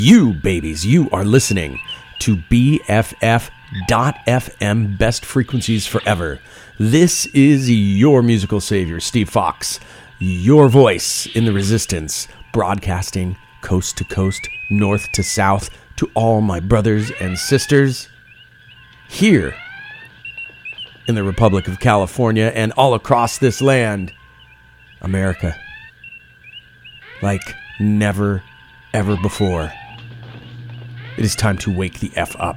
You babies, you are listening to BFF.FM, Best Frequencies Forever. This is your musical savior, Steve Fox, your voice in the resistance, broadcasting coast to coast, north to south, to all my brothers and sisters here in the Republic of California and all across this land, America, like never, ever before. It is time to wake the F up.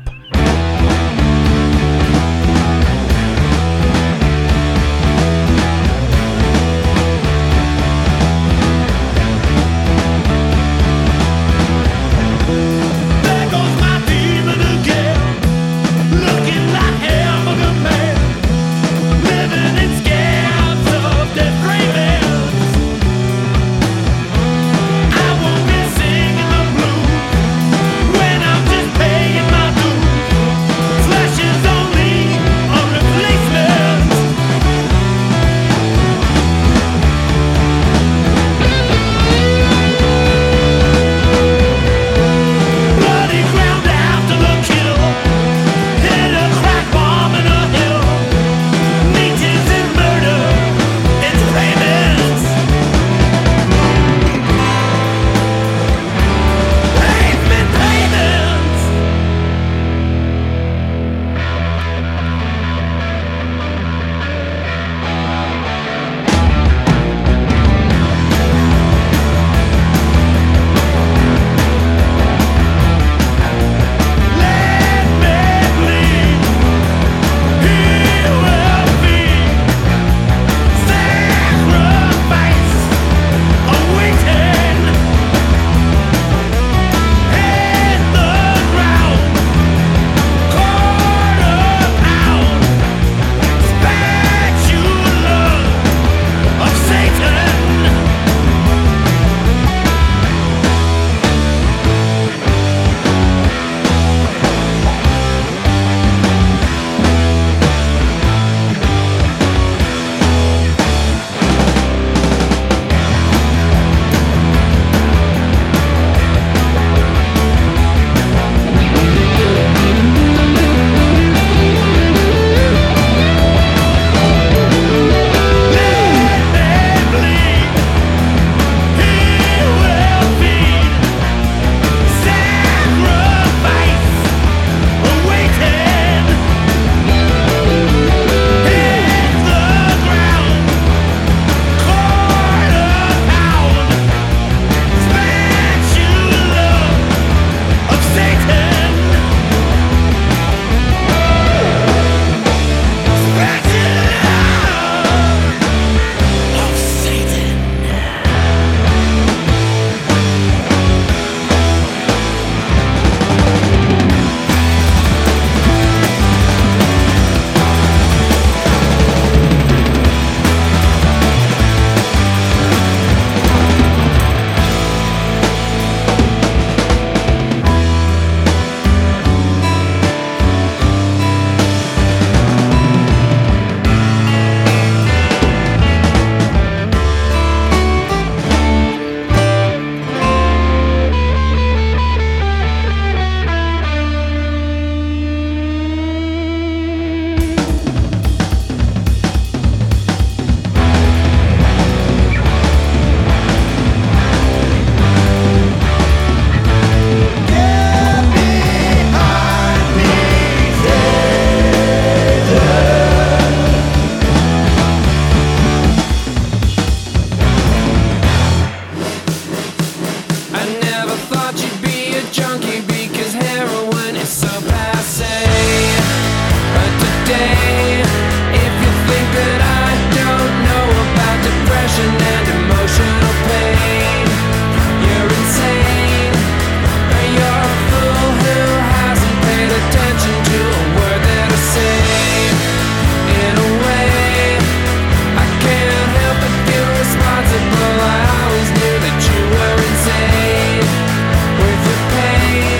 With the pain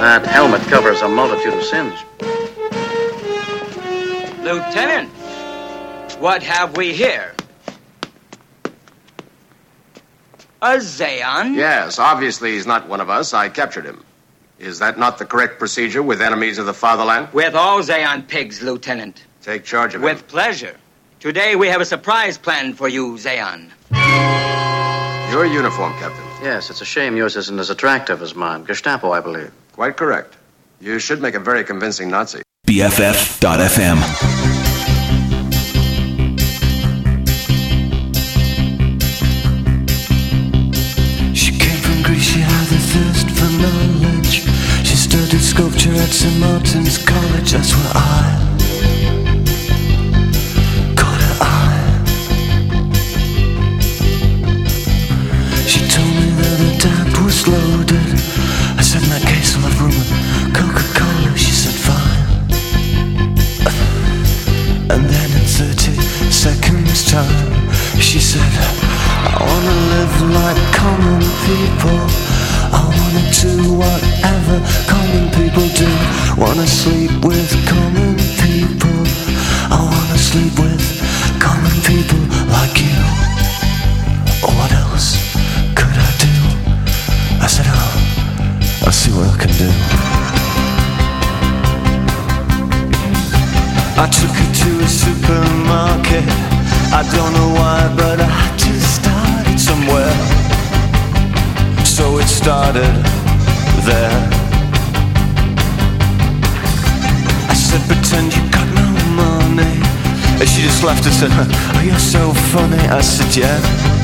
That helmet covers a multitude of sins. Lieutenant, what have we here? A Zeon? Yes, obviously he's not one of us. I captured him. Is that not the correct procedure with enemies of the fatherland? With all Zeon pigs, Lieutenant. Take charge of him. With pleasure. Today we have a surprise planned for you, Zeon. Your uniform, Captain. Yes, it's a shame yours isn't as attractive as mine. Gestapo, I believe. Quite correct. You should make a very convincing Nazi. BFF.FM. She came from Greece, she had a thirst for knowledge. She studied sculpture at St. Martin's College. That's where I caught her eye. She told me that her dad was loaded. I said, in that case I'll have rum and Coca-Cola. She said, fine. And then in 30 seconds time, she said, I wanna live like common people. I wanna do whatever common people do. Wanna sleep with common people. I wanna sleep with common people like you. What else could I do? I said, I'll see what I can do. I took her to a supermarket. I don't know why, but I had to start it somewhere. So it started there. I said, pretend you got no money. And she just laughed and said, oh, you're so funny. I said, yeah.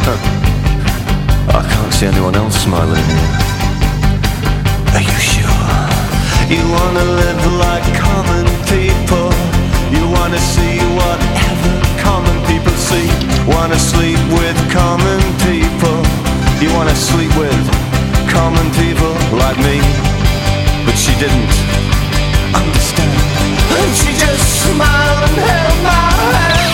I can't see anyone else smiling here. Are you sure? You wanna live like common people. You wanna see whatever common people see. Wanna sleep with common people. You wanna sleep with common people like me. But she didn't understand. And she just smiled and held my hand.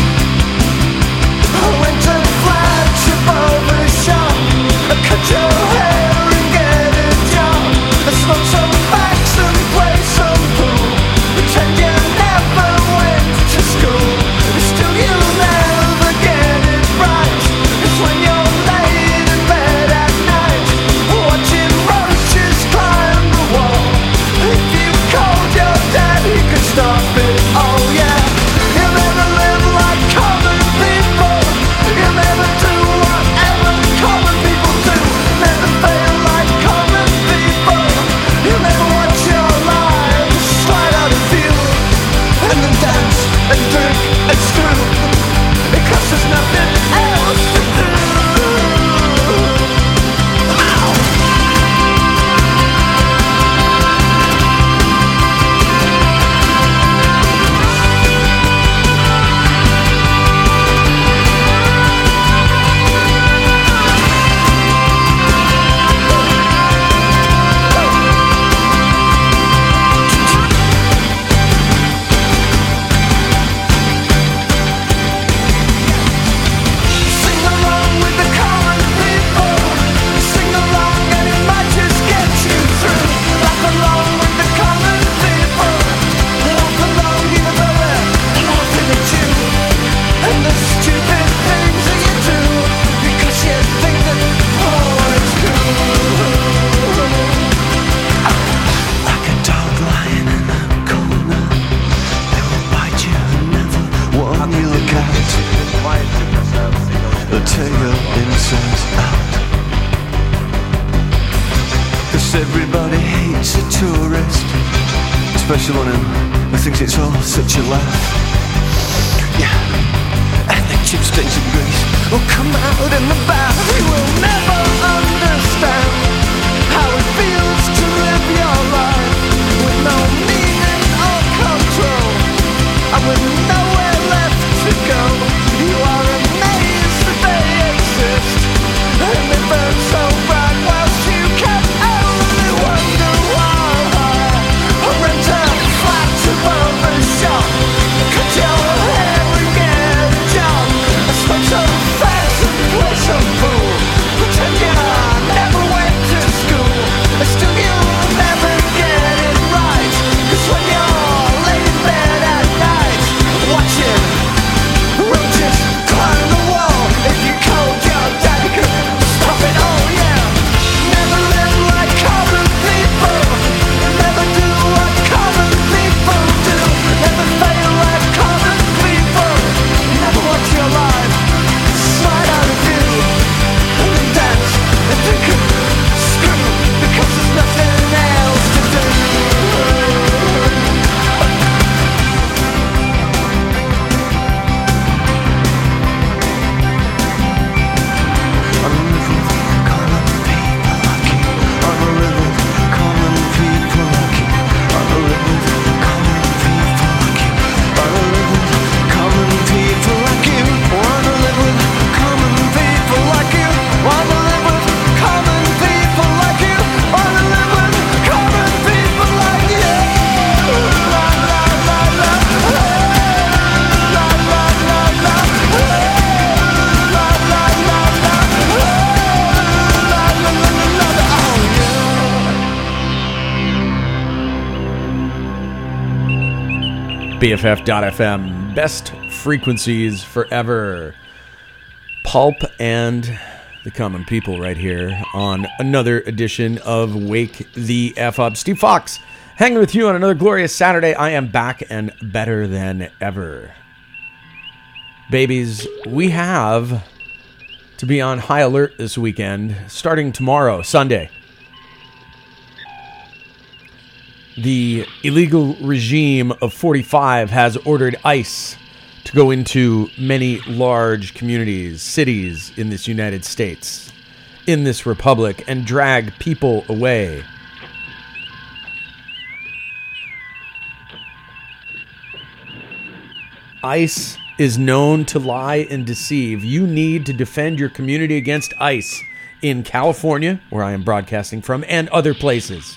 I went to flash above the shop. I cut your hair and get a job. I smoke some facts and play some pool. Pretend you never went to school. Still you'll never get it right. It's when you're laid in bed at night, watching roaches climb the wall. If you called your dad, he could stop it. Oh yeah. You'll never live like common people. You'll never do whatever common people do. Never fail like common people. You'll never watch your lives slide out of view. And then dance and drink and screw. Because there's nothing else to do. Sing along with the common people. Sing along and it might just get you through. Laugh along with the common people. Laugh along even though they're laughing at you. And the stupid things that you do. Because you think that, oh, it's cool. Like a dog lying in a corner. They will bite you and never warn you. Look out. They'll tear your insides out. 'Cause everybody hates a tourist, especially one who thinks it's all such a laugh. Yeah, and the chip stains of Greece will come out in the bath. You will never understand how it feels to live your life with no meaning or control, and with nowhere left to go. You are amazed that they exist, and they burn so bright whilst you can only wonder why. I rent a flat above the shop, cut your hair and get a job. I smoke some facts and play some pool. Pretend you BFF.FM, best frequencies forever. Pulp and the Common People right here on another edition of Wake the F Up. Steve Fox hanging with you on another glorious Saturday. I am back and better than ever. Babies, we have to be on high alert this weekend, starting tomorrow, Sunday. The illegal regime of 45 has ordered ICE to go into many large communities, cities in this United States, in this republic, and drag people away. ICE is known to lie and deceive. You need to defend your community against ICE in California, where I am broadcasting from, and other places.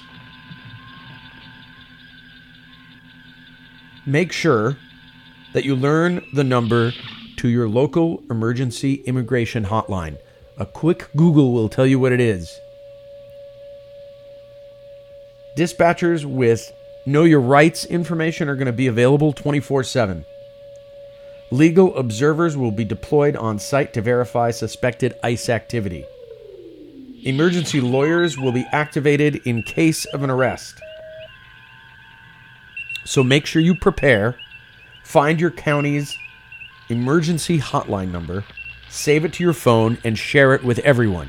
Make sure that you learn the number to your local emergency immigration hotline. A quick Google will tell you what it is. Dispatchers with Know Your Rights information are going to be available 24/7. Legal observers will be deployed on site to verify suspected ICE activity. Emergency lawyers will be activated in case of an arrest. So make sure you prepare, find your county's emergency hotline number, save it to your phone, and share it with everyone.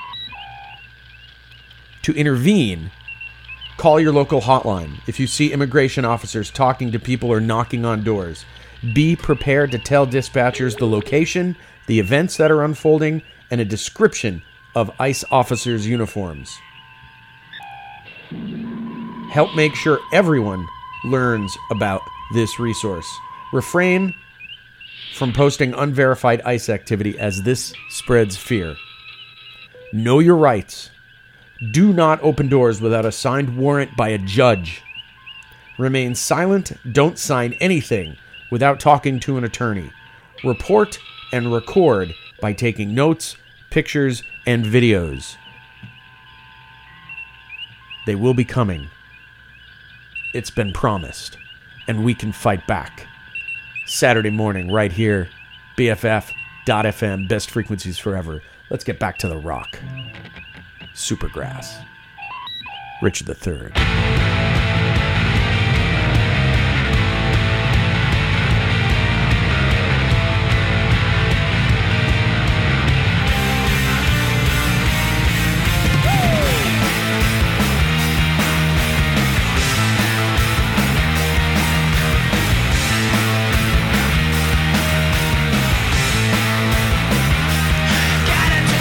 To intervene, call your local hotline. If you see immigration officers talking to people or knocking on doors, be prepared to tell dispatchers the location, the events that are unfolding, and a description of ICE officers' uniforms. Help make sure everyone learns about this resource. Refrain from posting unverified ICE activity as this spreads fear. Know your rights. Do not open doors without a signed warrant by a judge. Remain silent. Don't sign anything without talking to an attorney. Report and record by taking notes, pictures, and videos. They will be coming. It's been promised, and we can fight back. Saturday morning, right here, BFF.FM, best frequencies forever. Let's get back to the rock. Supergrass. Richard III.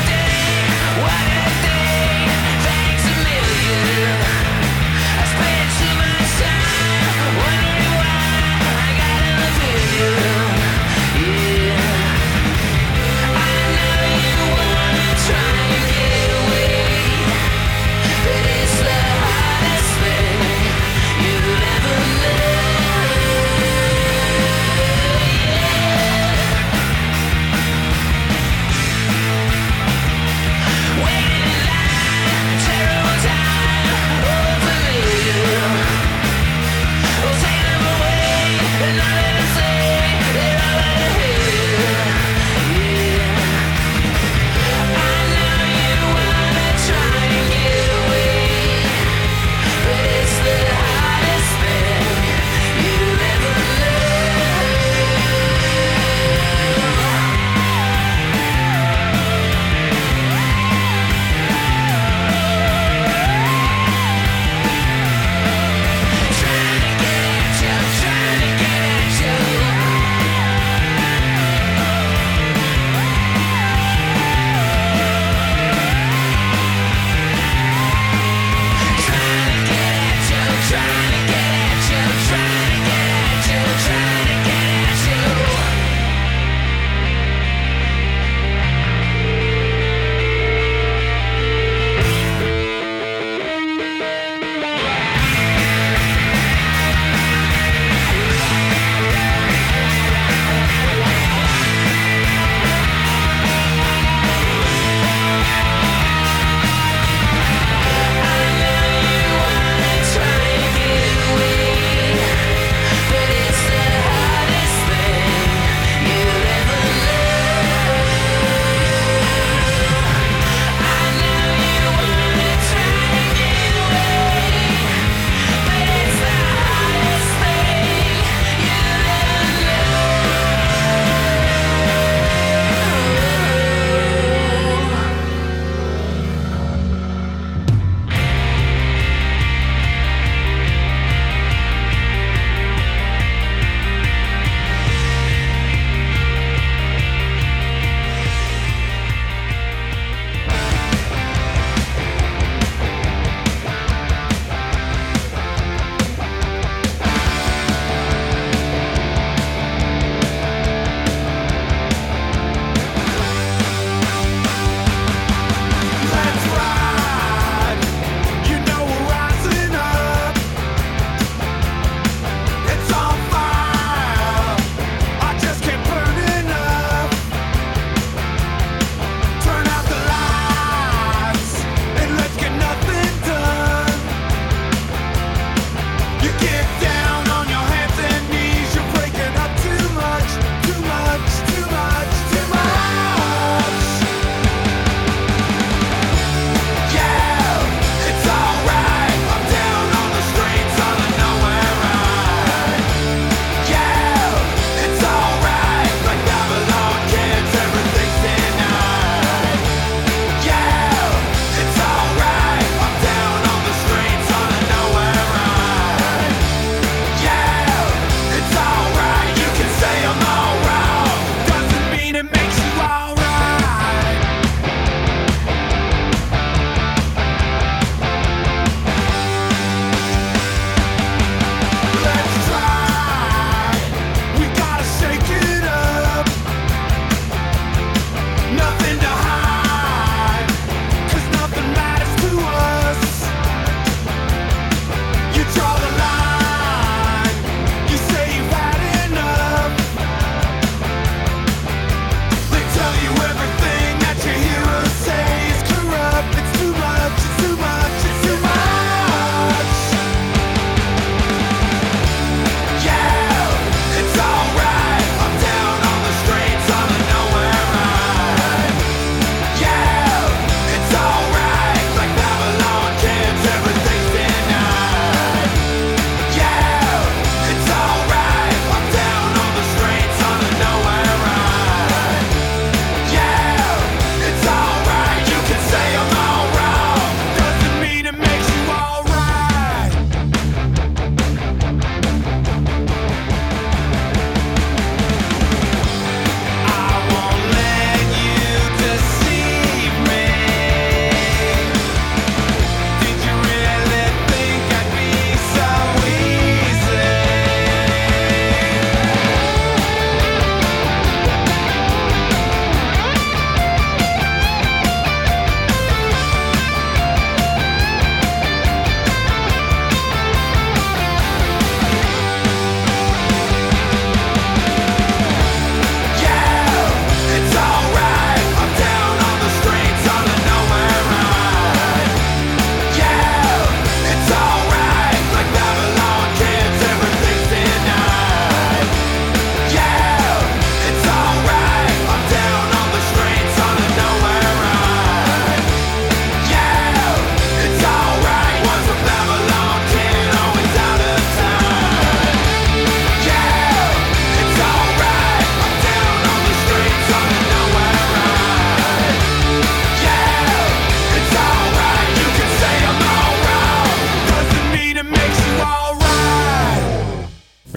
Thanks a million. I spent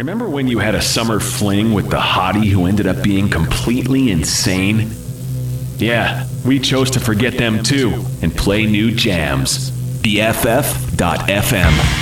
Remember when you had a summer fling with the hottie who ended up being completely insane? Yeah, we chose to forget them too and play new jams. BFF.FM.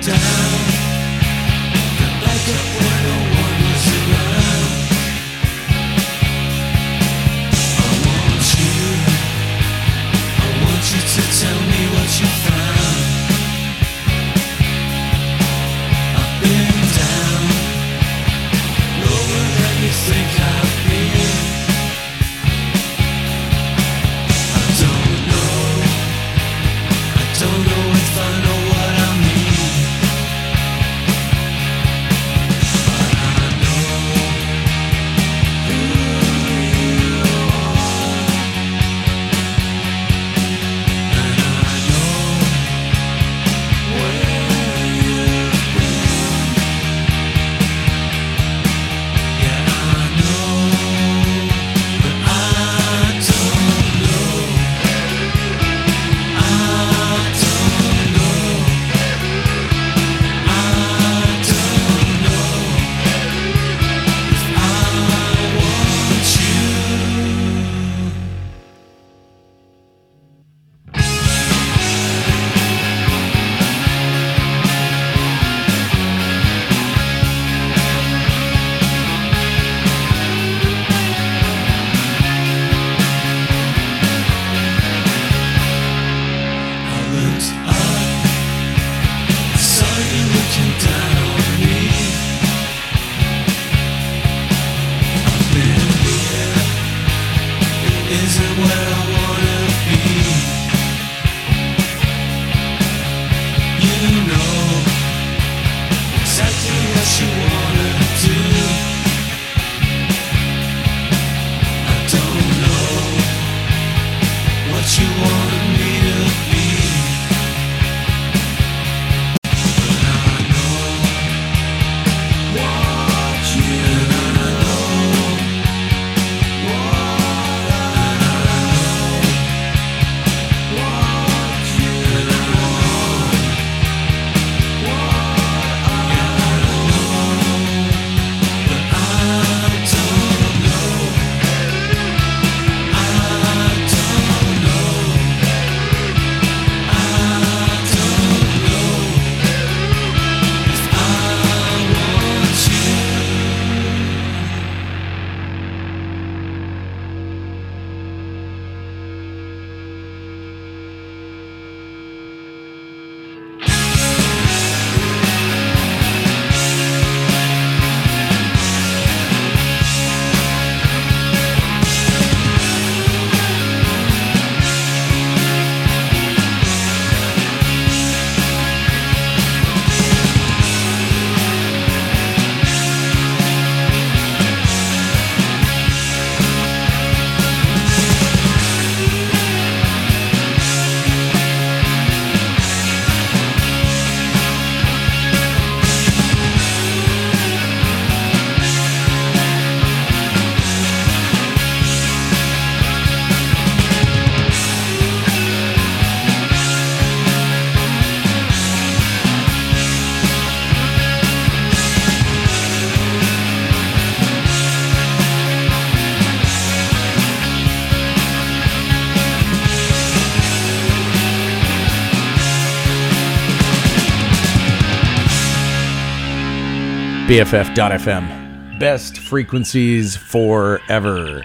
BFF.FM. Best frequencies forever.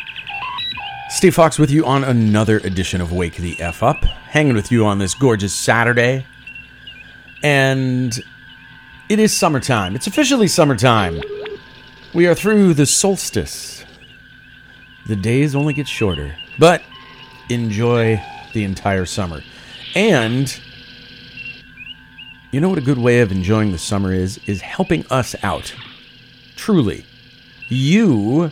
Steve Fox with you on another edition of Wake the F Up. Hanging with you on this gorgeous Saturday. And it is summertime. It's officially summertime. We are through the solstice. The days only get shorter. But enjoy the entire summer. And you know what a good way of enjoying the summer is helping us out. Truly. You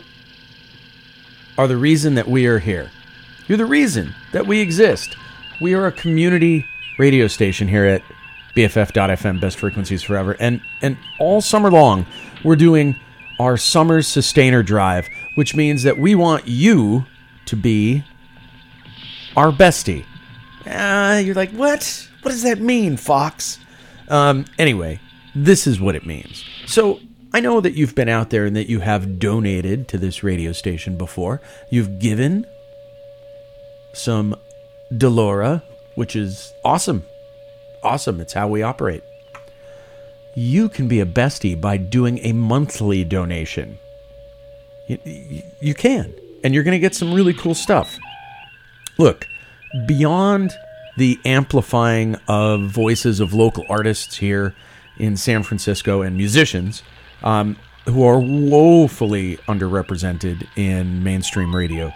are the reason that we are here. You're the reason that we exist. We are a community radio station here at BFF.FM, Best Frequencies Forever. And all summer long, we're doing our Summer Sustainer Drive, which means that we want you to be our bestie. You're like, what? What does that mean, Fox? Anyway, this is what it means. So I know that you've been out there and that you have donated to this radio station before. You've given some Delora, which is awesome. Awesome. It's how we operate. you can be a bestie by doing a monthly donation. You can, and you're going to get some really cool stuff. Look, beyond the amplifying of voices of local artists here in San Francisco and musicians who are woefully underrepresented in mainstream radio,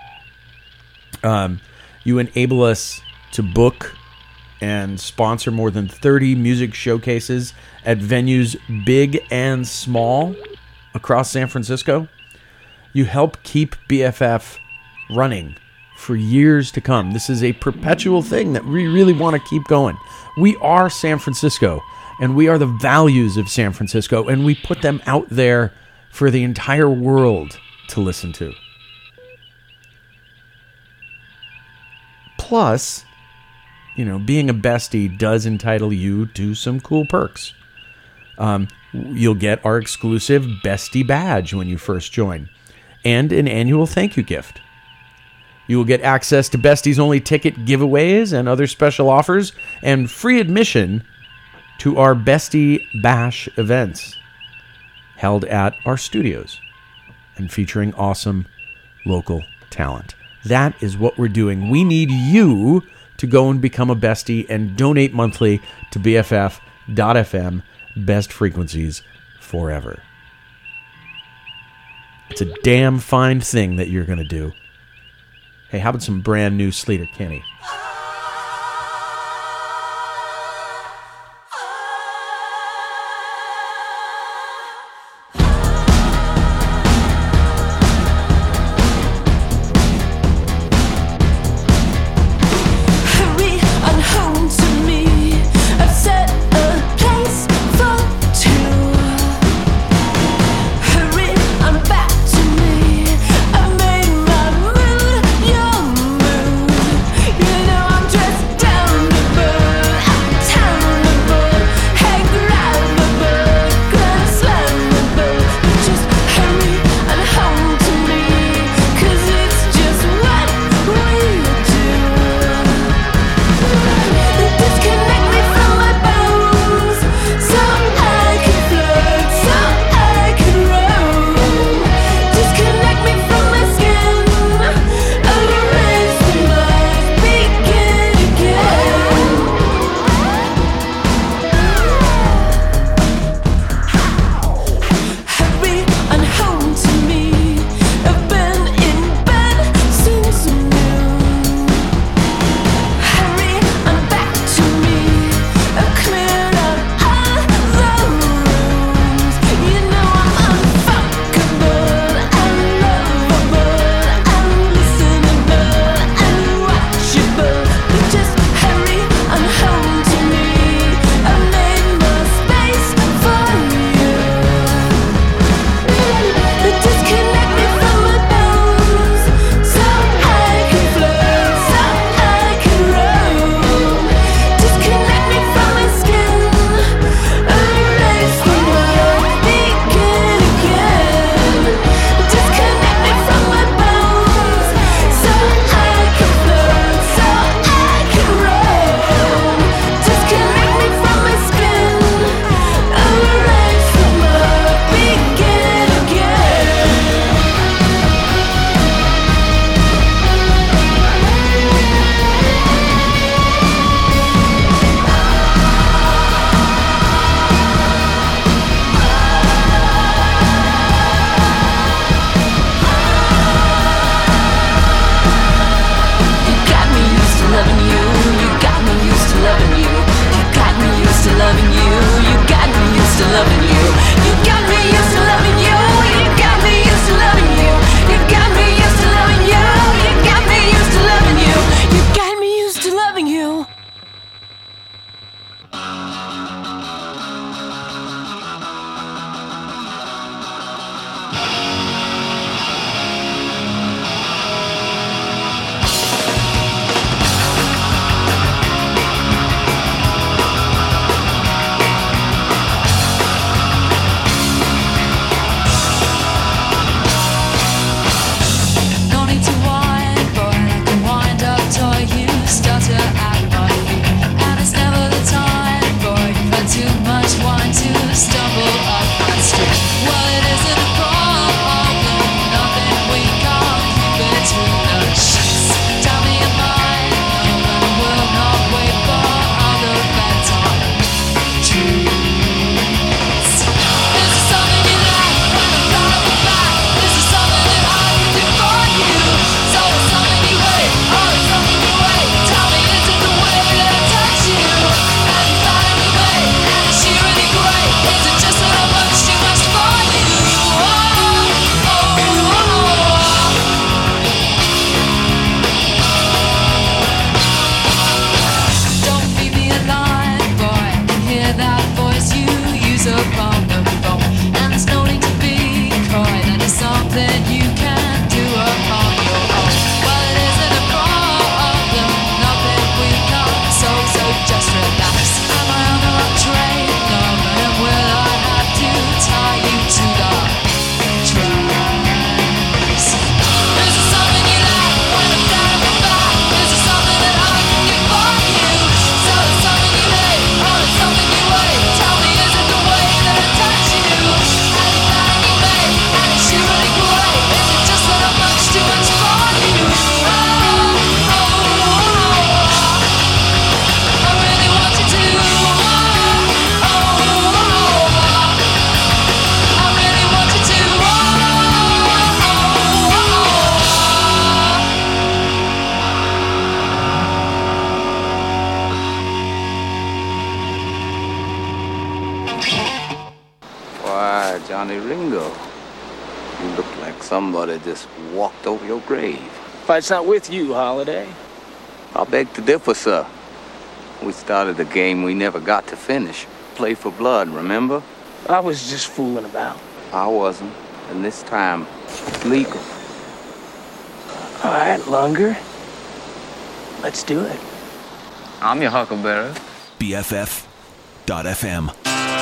you enable us to book and sponsor more than 30 music showcases at venues big and small across San Francisco. You help keep BFF running for years to come. This is a perpetual thing that we really want to keep going. We are San Francisco, and we are the values of San Francisco, and we put them out there for the entire world to listen to. Plus, being a bestie does entitle you to some cool perks. You'll get our exclusive Bestie badge when you first join, and an annual thank you gift. You will get access to Besties Only ticket giveaways and other special offers, and free admission to our Bestie Bash events held at our studios and featuring awesome local talent. That is what we're doing. We need you to go and become a bestie and donate monthly to BFF.FM, best frequencies forever. It's a damn fine thing that you're going to do. Hey, how about some brand new Sleater-Kinney? You know Johnny Ringo. You look like somebody just walked over your grave. Fight's not with you, Holiday. I beg to differ, sir. We started a game we never got to finish. Play for blood, remember? I was just fooling about. I wasn't. And this time, it's legal. All right, Lunger. Let's do it. I'm your Huckleberry. BFF.FM.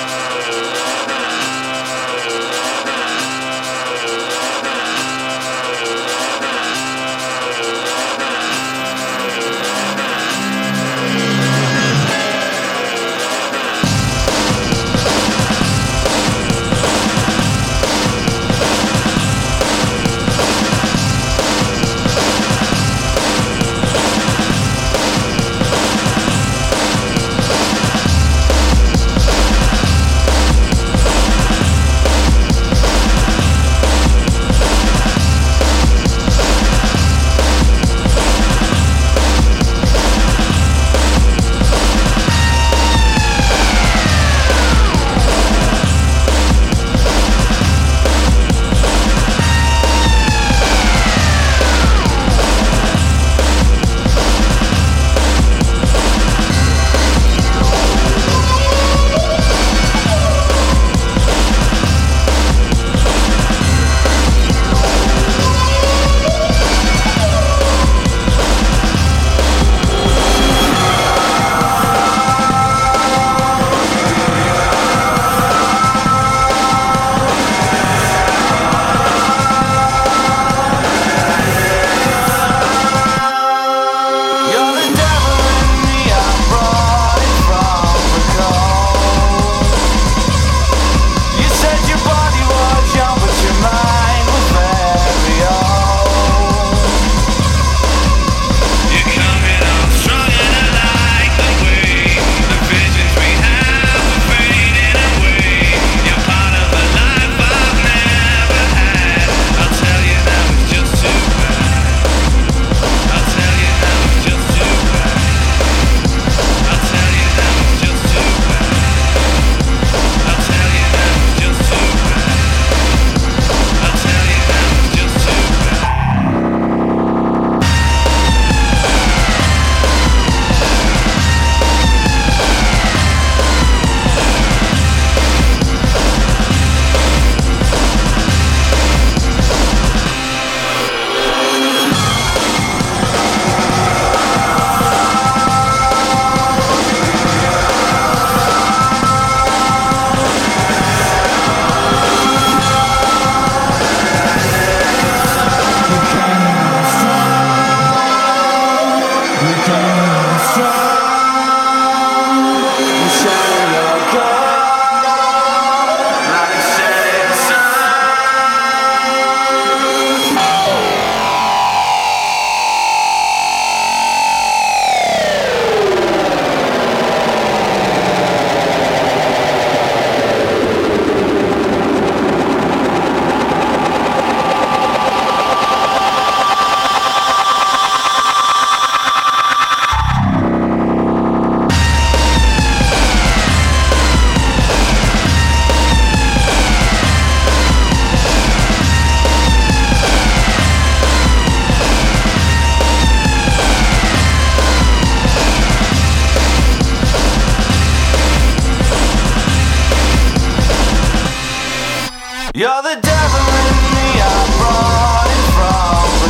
You're the devil in me, I brought it from the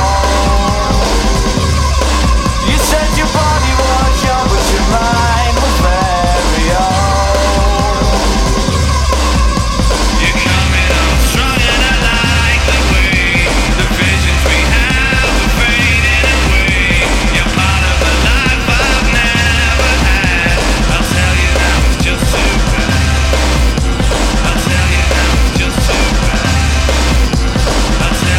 cold. You said your body was young, but your mind was very old. You're coming on strong and I like the way the visions we have are fading away. You're part of the life I've never had. I'll tell you now it's just too bad. I'll tell you now it's just too bad. I'll tell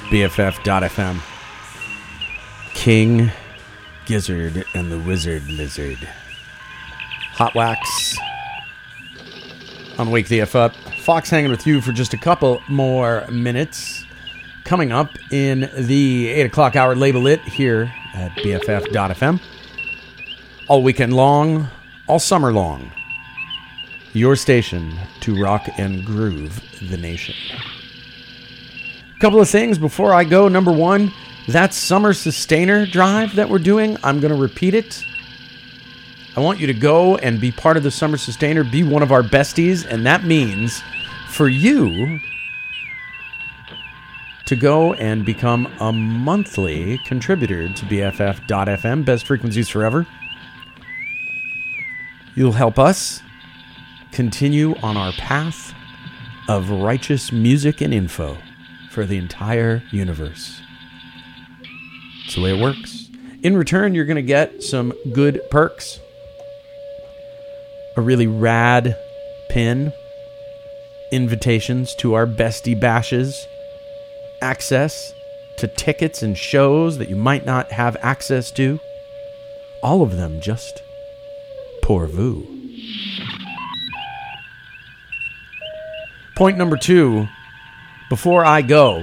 BFF.FM. King Gizzard and the Wizard Lizard. Hot Wax on Wake the F Up. Fox hanging with you for just a couple more minutes. Coming up in the 8 o'clock hour, Label It here at BFF.FM. All weekend long, all summer long. Your station to rock and groove the nation. Couple of things before I go. Number one, that summer sustainer drive that we're doing, I'm going to repeat it. I want you to go and be part of the summer sustainer, be one of our besties, and that means for you to go and become a monthly contributor to BFF.FM, Best Frequencies Forever. You'll help us continue on our path of righteous music and info for the entire universe. That's the way it works. In return, you're going to get some good perks. A really rad pin, invitations to our bestie bashes, access to tickets and shows that you might not have access to. All of them just pour vous. Point number 2, before I go,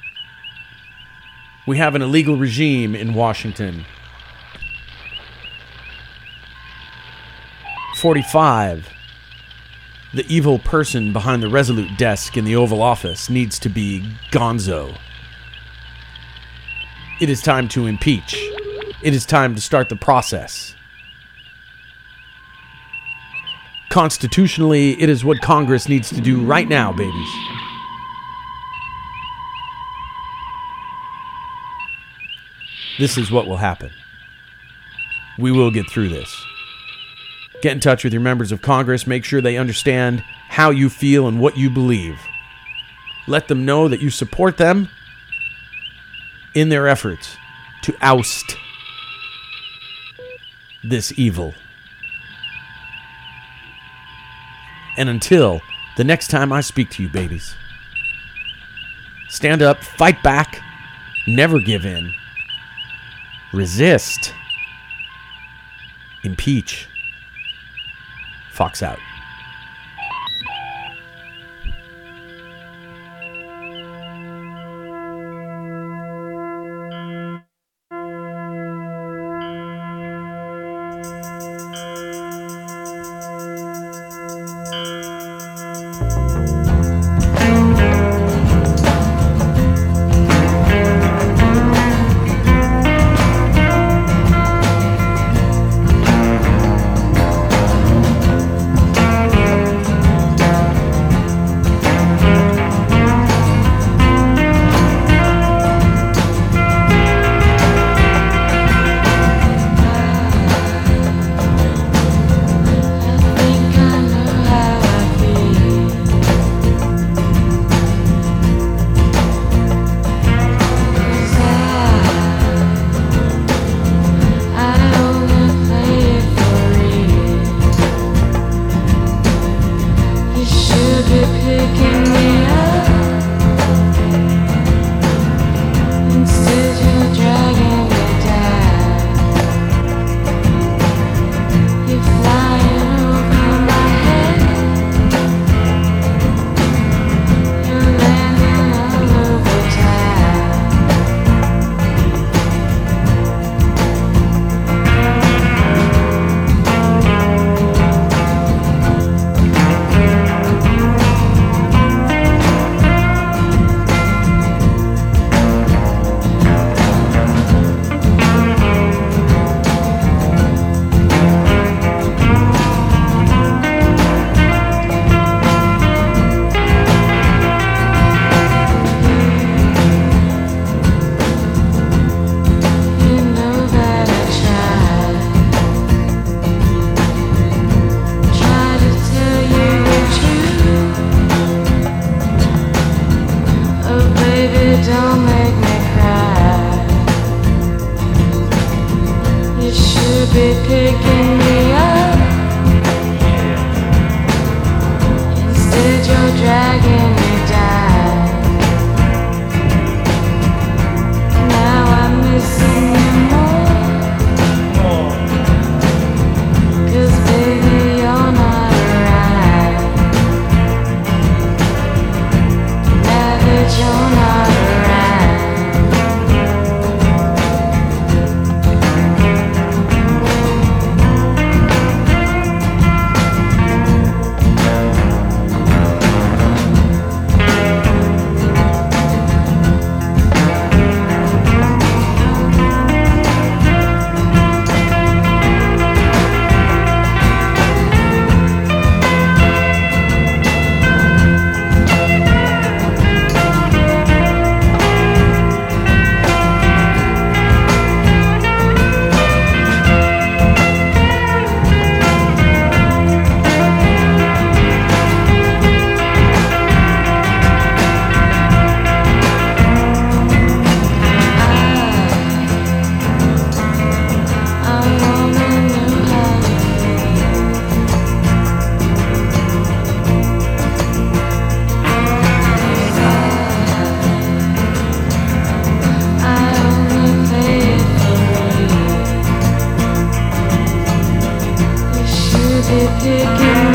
we have an illegal regime in Washington. 45, the evil person behind the Resolute desk in the Oval Office needs to be gonzo. It is time to impeach. It is time to start the process. Constitutionally, it is what Congress needs to do right now, babies. This is what will happen. We will get through this. Get in touch with your members of Congress. Make sure they understand how you feel and what you believe. Let them know that you support them in their efforts to oust this evil. And until the next time I speak to you, babies, stand up, fight back, never give in, resist, impeach. Fox out. Pacific.